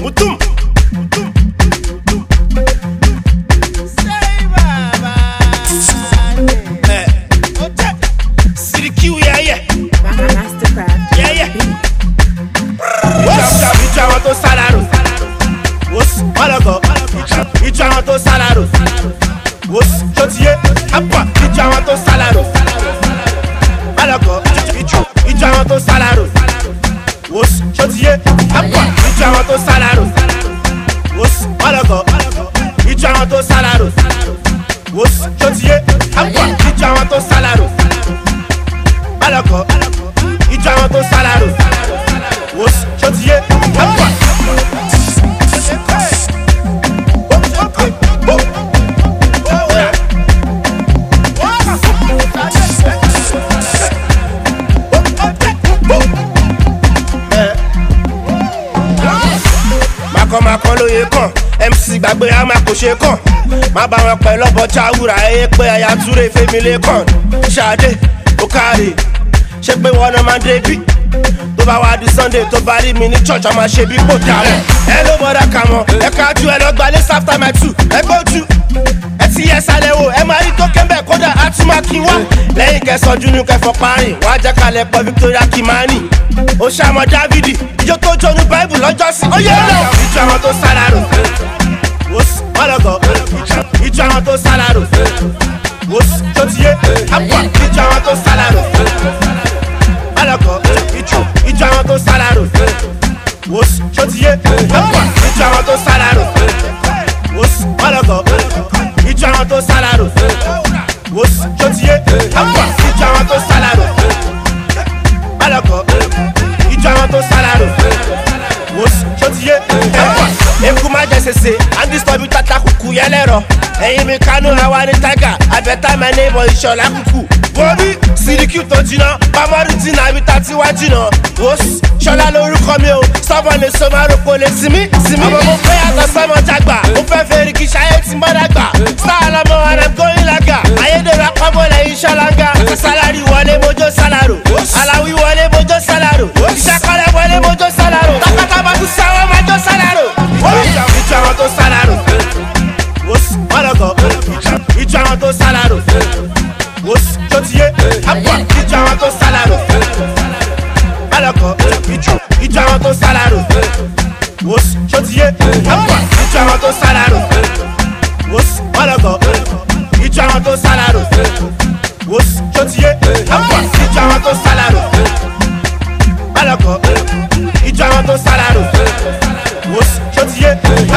Mutum. Sirikiu, yeah. Mastercraft. Yeah. Ìjọ àwọn tó sálárò. Ọlọ́gọ̀. Ìjọ àwọn tó sálárò. Ṣòtíyé. Ìjọ àwọn tó sálárò. Ọlọ́gọ̀. Ìjọ àwọn tó sálárò. Ṣòtíyé. Ìjọ àwọn tó sálárò. Ọlọ́gọ̀. Ìjọ àwọn tó sálárò. Ṣòtíyé. Ìjọ àwọn tó sálárò. Ọlọ́gọ̀. Ìjọ àwọn tó sálárò. Ṣòtíyé. Makọ lóye kàn MC gbàgbé a máa kò ṣe kàn má bá wọn pẹ̀ lọ́bọ̀ jáwúra ẹyẹ pé aya túre fèmílẹ̀ kàn ṣáde ó káre ṣé pé wọn náà máa dé bí tó bá wá di Sunday tó bá rí mi ní church a máa ṣe bí kò dáwọ̀ ẹ ló bọ́dà kà mọ́ ẹ kájú ẹ lọ gbalẹ̀ after my two ẹ gbójú ẹ ti yẹ sálẹ̀ wò ẹ máa rí tó kẹ́ńbẹ̀ kódà á tún máa kí wá lẹ́yìn kẹsànjú ní kẹfọ́ parí wọ́n á jẹ́ kalẹ̀ pọ̀ Victoria Kimani ó ṣàmọ̀ Dávidi ìjọ tó jọnu Bible lọ́jọ́sí ó yẹ lọ. Ìjọ àwọn tó sálárò ọlọ́gọ̀ ìjọ àwọn tó sálárò ṣòtíyé ìjọ àwọn tó sálárò ọlọ́gọ̀ ìjọ àwọn tó sálárò ṣòtíyé ìjọ àwọn tó sálárò ọlọ́gọ̀ ìjọ àwọn tó sálárò ṣòtíyé ìjọ àwọn tó sálárò ọlọ́gọ̀ ìjọ àwọn tó sálárò ṣòtíyé eku má jẹ sese andisọbi tata kuku yẹlẹrọ ẹyin mi kanu awa ni tiger abẹta my neighbor ìṣọlá kuku bobi Sirikiu tó jiná pamọ́rì jìnnà ibi tá ti wá jìnnà ṣọlá lórúkọ mi o sọ́bọ̀ lè so máa roko lè sinmi ọmọ mo fẹ́ yàtọ̀ sọ́mọ jàgbà mo fẹ́ fẹ́rí kí ṣayé ti mọ́ dàgbà sáà lọ́mọ and I'm going laga ayédèrú akọ́bọ̀ lẹ́yìn ṣọ́láńgá sálárì wọlé mojó sálárò aláwí wọlé mojó sálárò ìṣàkọlẹ̀ wọlé mojó sálárò takataba tún sáwọ́ máa jó sálárò. Ìjọ àwọn tó sálárò ọlọ́gọ̀ ìjọ àwọn tó sálárò ṣòtíyé ìjọ àwọn tó sálárò ọlọ́gọ̀ ìjọ àwọn tó sálárò ṣòtíyé ìjọ àwọn tó sálárò ọlọ́gọ̀ ìjọ àwọn tó sálárò ṣòtíyé ìjọ àwọn tó sálárò ọlọ́gọ̀ ìjọ àwọn tó sálárò ṣòtíyé.